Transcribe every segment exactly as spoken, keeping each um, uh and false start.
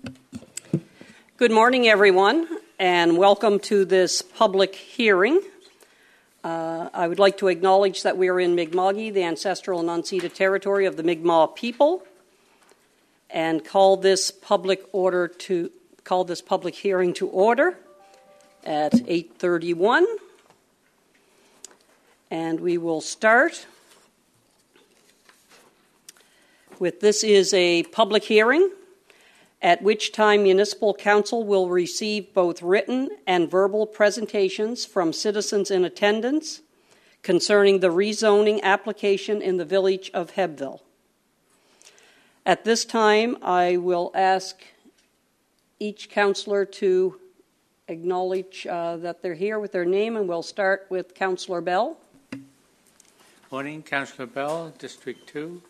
Good morning, everyone, and welcome to this public hearing. Uh, I would like to acknowledge that we are in Mi'kma'ki, the ancestral and unceded territory of the Mi'kmaq people, and call this public order to call this public hearing to order at eight thirty-one. And we will start with this is a public hearing at which time Municipal Council will receive both written and verbal presentations from citizens in attendance concerning the rezoning application in the village of Hebbville. At this time, I will ask each councillor to acknowledge uh, that they're here with their name, and we'll start with Councillor Bell. Morning, Councillor Bell, District two.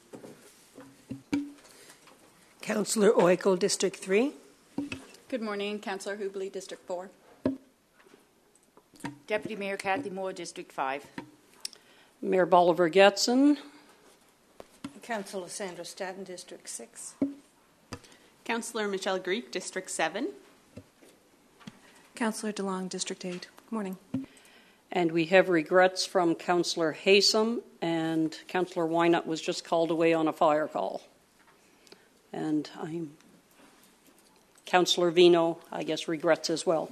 Councillor Oiko, District three. Good morning, Councillor Hubley, District four. Deputy Mayor Kathy Moore, District five. Mayor Bolivar Getson. Councillor Sandra Staton, District six. Councillor Michelle Greek, District seven. Councillor DeLong, District eight. Good morning. And we have regrets from Councillor Haysom, and Councillor Wynot was just called away on a fire call. And I'm Councillor Vino, I guess, regrets as well.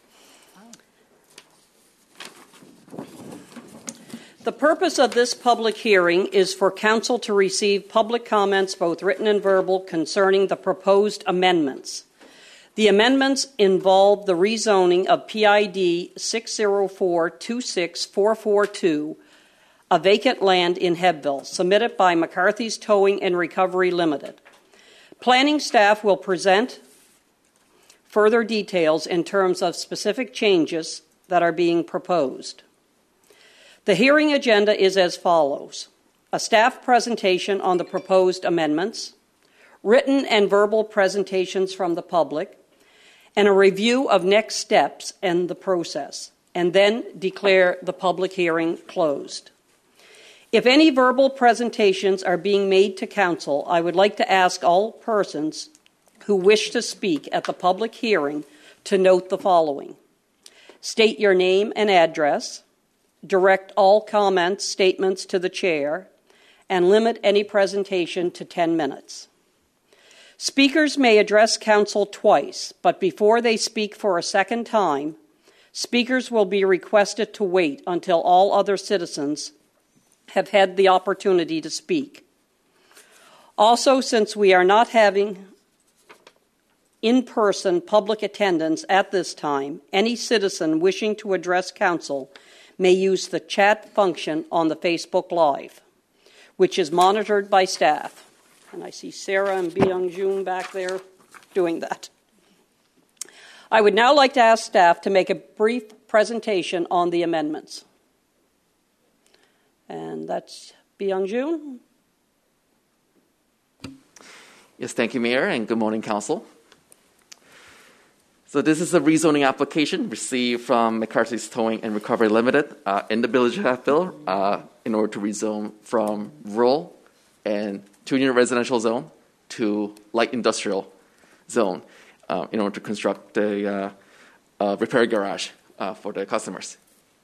The purpose of this public hearing is for Council to receive public comments, both written and verbal, concerning the proposed amendments. The amendments involve the rezoning of P I D six zero four two six four four two, a vacant land in Hebbville, submitted by McCarthy's Towing and Recovery Limited. Planning staff will present further details in terms of specific changes that are being proposed. The hearing agenda is as follows: a staff presentation on the proposed amendments, written and verbal presentations from the public, and a review of next steps and the process, and then declare the public hearing closed. If any verbal presentations are being made to Council, I would like to ask all persons who wish to speak at the public hearing to note the following: state your name and address, direct all comments, statements to the chair, and limit any presentation to ten minutes. Speakers may address Council twice, but before they speak for a second time, speakers will be requested to wait until all other citizens have had the opportunity to speak. Also, since we are not having in-person public attendance at this time, any citizen wishing to address Council may use the chat function on the Facebook Live, which is monitored by staff. And I see Sarah and Byung Joon back there doing that. I would now like to ask staff to make a brief presentation on the amendments. And that's Byung Joon. Yes, thank you, Mayor, and good morning, Council. So this is a rezoning application received from McCarthy's Towing and Recovery Limited uh, in the village of Hebbville uh, in order to rezone from rural and two-unit residential zone to light industrial zone uh, in order to construct a, uh, a repair garage uh, for the customers.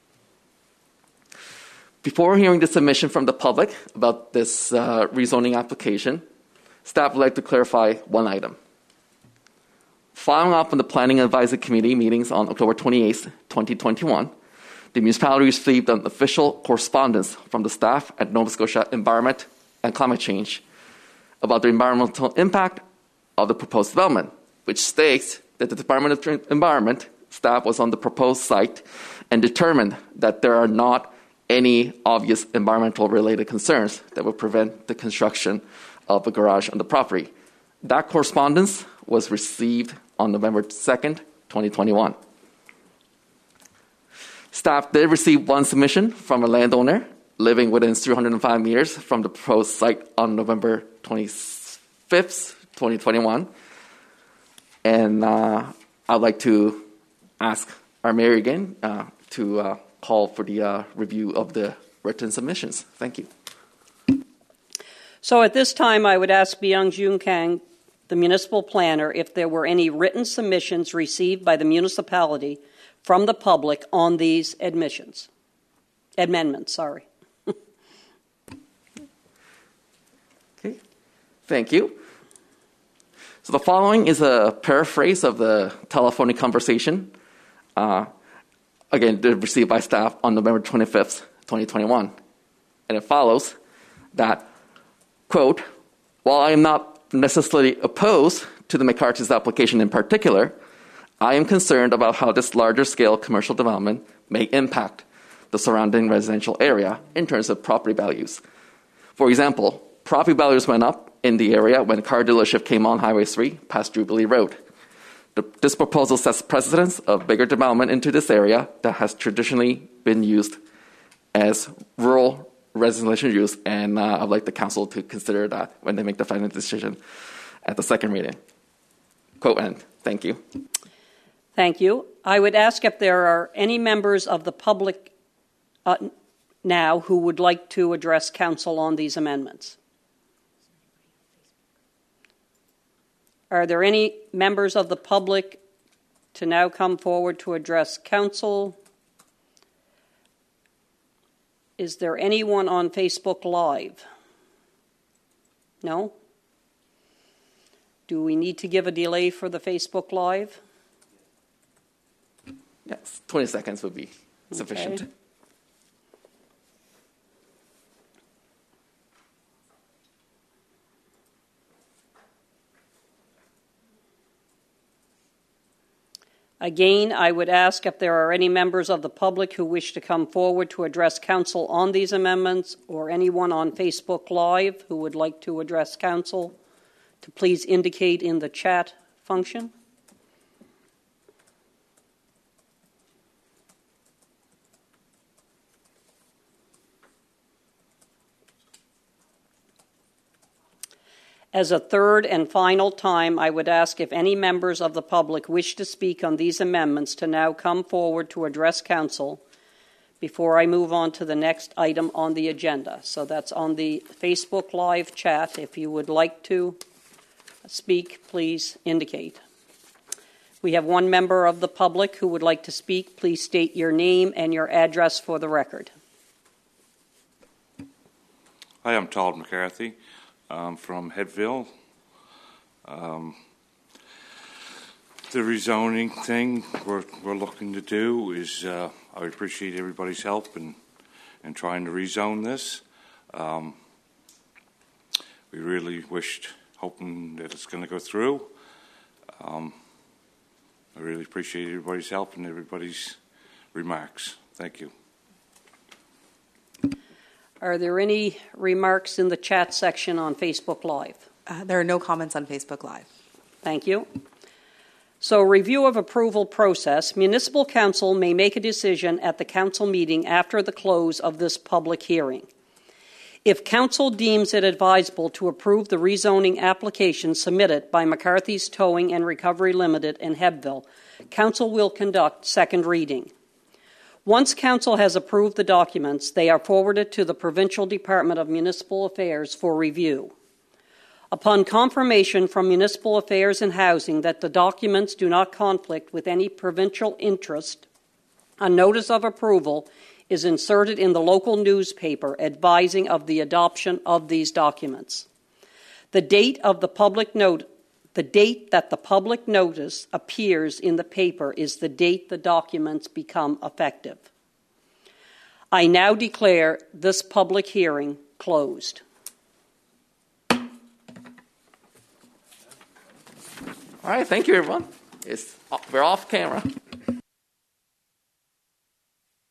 Before hearing the submission from the public about this uh, rezoning application, staff would like to clarify one item. Following up on the Planning Advisory Committee meetings on October twenty-eighth, twenty twenty-one, the municipality received an official correspondence from the staff at Nova Scotia Environment and Climate Change about the environmental impact of the proposed development, which states that the Department of Environment staff was on the proposed site and determined that there are not any obvious environmental related concerns that would prevent the construction of a garage on the property. That correspondence was received on November second, twenty twenty-one. Staff did receive one submission from a landowner living within three hundred five meters from the proposed site on November twenty-fifth, twenty twenty-one. And uh, I'd like to ask our mayor again uh, to uh, call for the uh, review of the written submissions. Thank you. So at this time, I would ask Byung Joon Kang, the municipal planner, if there were any written submissions received by the municipality from the public on these admissions, amendments, sorry. Okay, thank you. So the following is a paraphrase of the telephonic conversation, uh, again, received by staff on November twenty-fifth, twenty twenty-one. And it follows that, quote, while I am not necessarily opposed to the McCarthy's application in particular, I am concerned about how this larger scale commercial development may impact the surrounding residential area in terms of property values. For example, property values went up in the area when a car dealership came on Highway three past Jubilee Road. The, this proposal sets precedence of bigger development into this area that has traditionally been used as rural residential use, and uh, I'd like the council to consider that when they make the final decision at the second reading. Quote end. Thank you. Thank you. I would ask if there are any members of the public uh, now who would like to address council on these amendments. Are there any members of the public to now come forward to address council? Is there anyone on Facebook Live? No? Do we need to give a delay for the Facebook Live? Yes, twenty seconds would be sufficient. Okay. Again, I would ask if there are any members of the public who wish to come forward to address council on these amendments, or anyone on Facebook Live who would like to address council, to please indicate in the chat function. As a third and final time, I would ask if any members of the public wish to speak on these amendments to now come forward to address council before I move on to the next item on the agenda. So that's on the Facebook Live chat. If you would like to speak, please indicate. We have one member of the public who would like to speak. Please state your name and your address for the record. Hi, I'm Todd McCarthy. Um, from Headville. Um, the rezoning thing we're, we're looking to do is, uh, I would appreciate everybody's help in, in trying to rezone this. Um, we really wished, hoping that it's going to go through. Um, I really appreciate everybody's help and everybody's remarks. Thank you. Are there any remarks in the chat section on Facebook Live? Uh, there are no comments on Facebook Live. Thank you. So, review of approval process. Municipal Council may make a decision at the council meeting after the close of this public hearing. If council deems it advisable to approve the rezoning application submitted by McCarthy's Towing and Recovery Limited in Hebbville, council will conduct second reading. Once council has approved the documents, they are forwarded to the Provincial Department of Municipal Affairs for review. Upon confirmation from Municipal Affairs and Housing that the documents do not conflict with any provincial interest, a notice of approval is inserted in the local newspaper advising of the adoption of these documents. The date of the public note The date that the public notice appears in the paper is the date the documents become effective. I now declare this public hearing closed. All right, thank you, everyone. It's, we're off camera.